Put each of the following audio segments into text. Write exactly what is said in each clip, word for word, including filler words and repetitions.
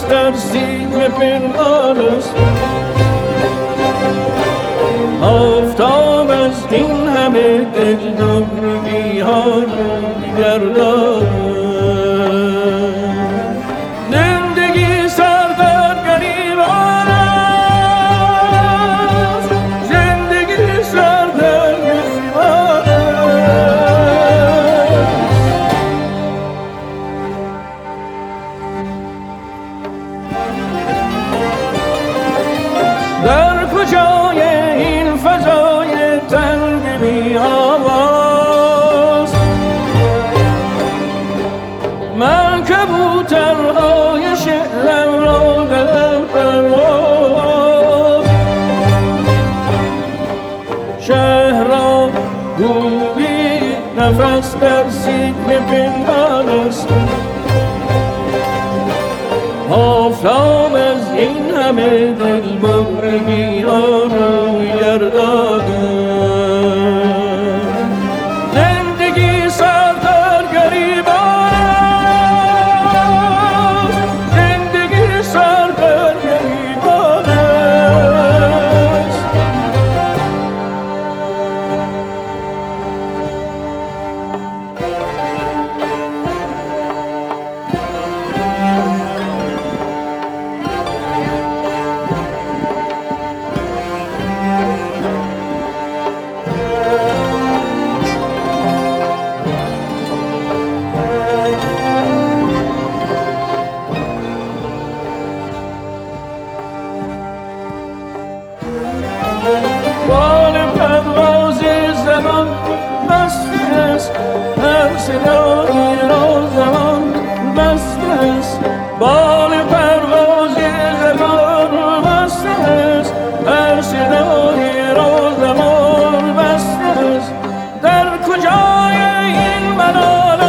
در سینه پنهان است. آفتاب از این همه دلداری ها گردان. زندگی سر در گریبان است، زندگی سر در گریبان است. در کجای این فضای تنگ بی آواز من کبوترهای شعرم را در پرواز، شهر را گویی نفس در سینه پنهان است. آفتاب از این همه دلبرگی ها روی گرداند. زندگی سر در گریبان است، زندگی سر در گریبان است. بال پرواز زمان بسته است، هر صدایی را زمان بسته است. بال پرواز زمان بسته است، هر صدایی را زمان بسته است. در کجای این ملال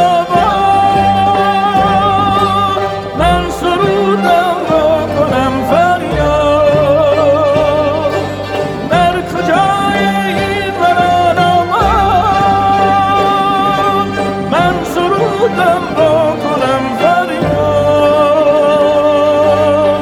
آباد من سرودم را کنم فریاد. در کجای این ملال آباد من سرودم را کنم فریاد.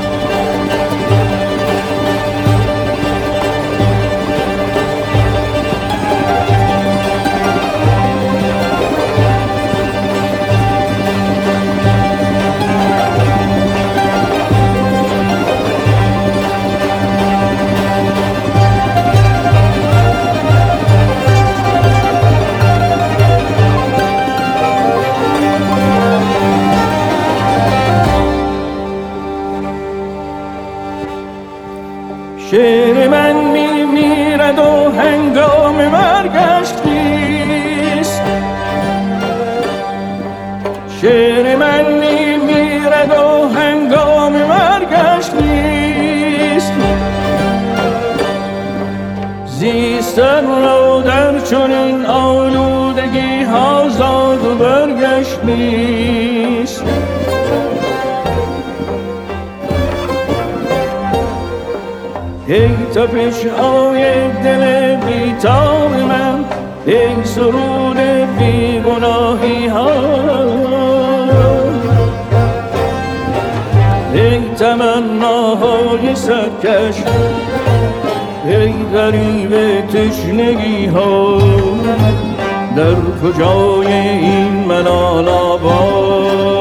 شعر من می میرد و هنگام مرگش نیست. شعر من می میرد و هنگام مرگش نیست. زیستن را در چنین آلودگی ها زاد و برگشت نیست. ای تپش های دل بیتاب من، ای سرود بی گناهی ها، ای تمناهای سرکش، ای غریب تشنگی ها. در کجای این ملال آباد